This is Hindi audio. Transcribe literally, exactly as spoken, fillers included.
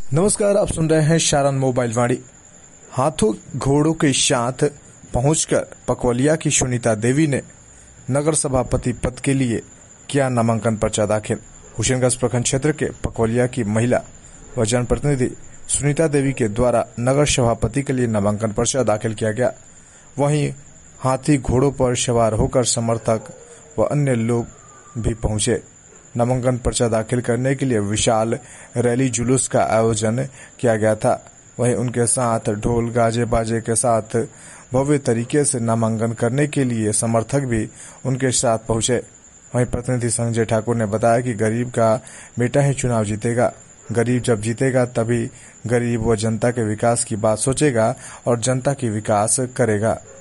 नमस्कार, आप सुन रहे हैं शारन मोबाइल वाणी। हाथों घोड़ों के साथ पहुंचकर पकवलिया की सुनीता देवी ने नगर सभापति पद के लिए किया नामांकन पर्चा दाखिल। हुसैनगंज प्रखंड क्षेत्र के पकवलिया की महिला व जनप्रतिनिधि सुनीता देवी के द्वारा नगर सभापति के लिए नामांकन पर्चा दाखिल किया गया। वहीं हाथी घोड़ों पर सवार होकर समर्थक व अन्य लोग भी पहुंचे। नामांकन पर्चा दाखिल करने के लिए विशाल रैली जुलूस का आयोजन किया गया था। वहीं उनके साथ ढोल गाजे बाजे के साथ भव्य तरीके से नामांकन करने के लिए समर्थक भी उनके साथ पहुंचे। वहीं प्रतिनिधि संजय ठाकुर ने बताया कि गरीब का बेटा ही चुनाव जीतेगा। गरीब जब जीतेगा तभी गरीब व जनता के विकास की बात सोचेगा और जनता की विकास करेगा।